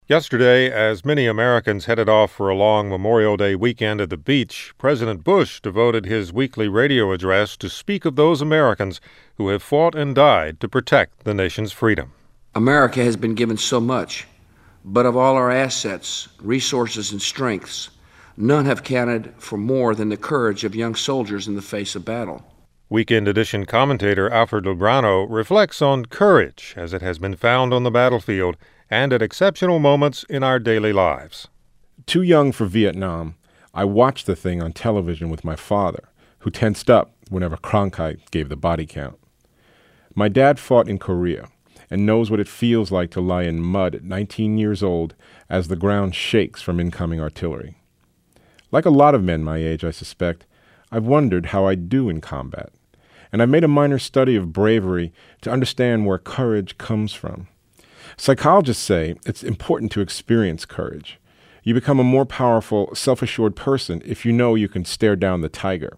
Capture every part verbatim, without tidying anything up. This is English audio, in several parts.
Yesterday, as many Americans headed off for a long Memorial Day weekend at the beach, President Bush devoted his weekly radio address to speak of those Americans who have fought and died to protect the nation's freedom. America has been given so much, but of all our assets, resources, and strengths, none have counted for more than the courage of young soldiers in the face of battle. Weekend Edition commentator Alfred Lubrano reflects on courage as it has been found on the battlefield and at exceptional moments in our daily lives. Too young for Vietnam, I watched the thing on television with my father, who tensed up whenever Cronkite gave the body count. My dad fought in Korea and knows what it feels like to lie in mud at nineteen years old as the ground shakes from incoming artillery. Like a lot of men my age, I suspect, I've wondered how I'd do in combat, and I've made a minor study of bravery to understand where courage comes from. Psychologists say it's important to experience courage. You become a more powerful, self-assured person if you know you can stare down the tiger.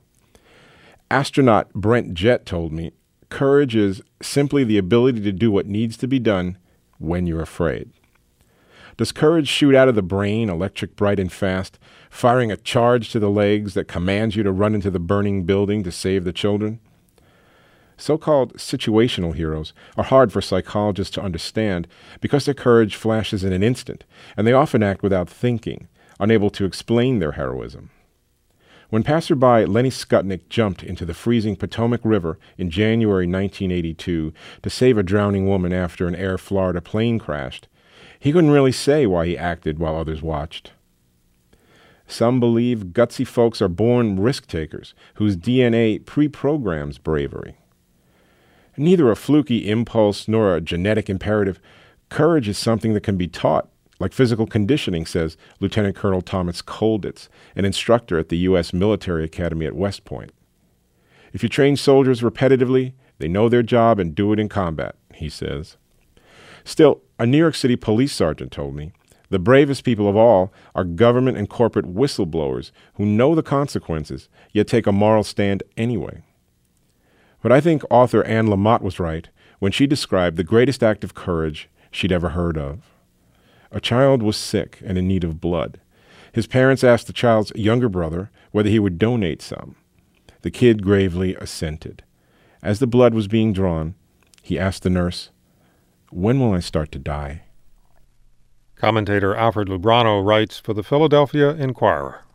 Astronaut Brent Jett told me, courage is simply the ability to do what needs to be done when you're afraid. Does courage shoot out of the brain, electric bright and fast, firing a charge to the legs that commands you to run into the burning building to save the children? So-called situational heroes are hard for psychologists to understand because their courage flashes in an instant, and they often act without thinking, unable to explain their heroism. When passerby Lenny Skutnik jumped into the freezing Potomac River in January nineteen eighty-two to save a drowning woman after an Air Florida plane crashed, he couldn't really say why he acted while others watched. Some believe gutsy folks are born risk-takers whose D N A pre-programs bravery. Neither a fluky impulse nor a genetic imperative, courage is something that can be taught, like physical conditioning, says Lieutenant Colonel Thomas Kolditz, an instructor at the U S Military Academy at West Point. If you train soldiers repetitively, they know their job and do it in combat, he says. Still, a New York City police sergeant told me, the bravest people of all are government and corporate whistleblowers who know the consequences, yet take a moral stand anyway. But I think author Anne Lamott was right when she described the greatest act of courage she'd ever heard of. A child was sick and in need of blood. His parents asked the child's younger brother whether he would donate some. The kid gravely assented. As the blood was being drawn, he asked the nurse, "When will I start to die?" Commentator Alfred Lubrano writes for the Philadelphia Inquirer.